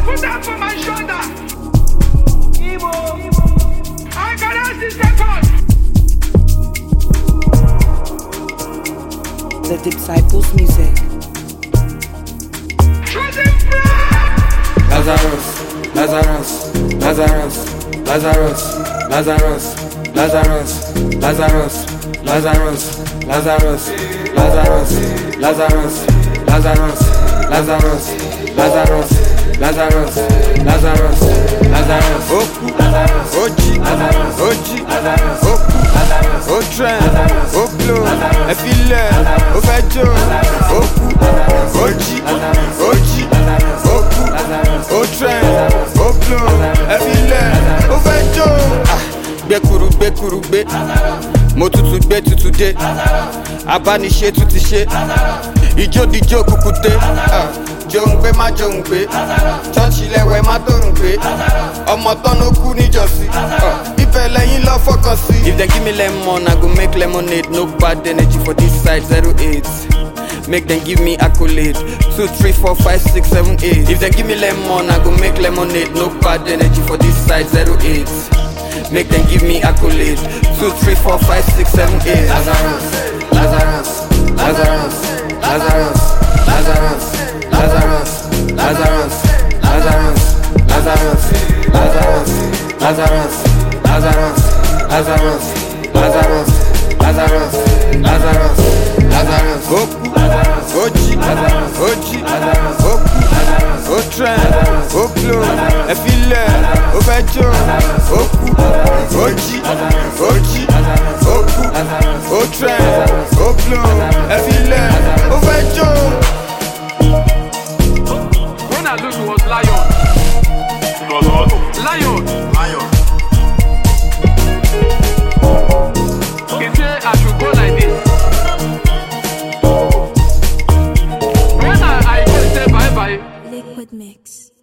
Put that for my shoulder. I can ask this record. The Disciples Music. Lazarus, Lazarus, Lazarus, Lazarus, Lazarus, Lazarus, Lazarus, Lazarus, Lazarus, Lazarus, Lazarus, Lazarus, Lazarus, Lazarus, Lazarus, Lazarus, Lazarus, Oku, Oji, Oji, Oku, Otren, Oklo, Efile, Ofejo, Oku, Oji, Oji, Oku, Otren, Oklo, Efile, Ofejo. Gbekuru gbe, mo tutu dé, abániṣe tún ti ṣe, ijó dijó kúkú dé, jòǹgbé má jòǹgbé, ṣọ́ọ̀ṣì lẹ́wẹ̀ má tòrùngbé, ọmọ tọ́nú kú níjọ́sí, ibẹ̀ lẹ́yìn lọ fọkàn sí. If they give me lemon, I go make lemonade, no bad energy for this side 08. Make them give me accolade 2, 3, 4, 5, 6, 7, 8. If they give me lemon, I go make lemonade, no bad energy for this side 08. Make them give me accolade 2, 3, 4, 5, 6, 7, 8. Lazarus, Lazarus, Lazarus, Lazarus, Lazarus, Lazarus, Lazarus, Lazarus, Lazarus, Lazarus, Lazarus, Lazarus, Lazarus, Lazarus, Lazarus, Lazarus, Lazarus, Oku, Oji, Oji, Oku, Otren, Oklo, Efile, Ofejo, Oku, Oji, Oji, Oku, Otren, Oklo, Efile, Ofejo. When I lose, it was Lion. It was what? Lion. Lion. He said I should go like this. When I go say bye bye. Liquid Mix.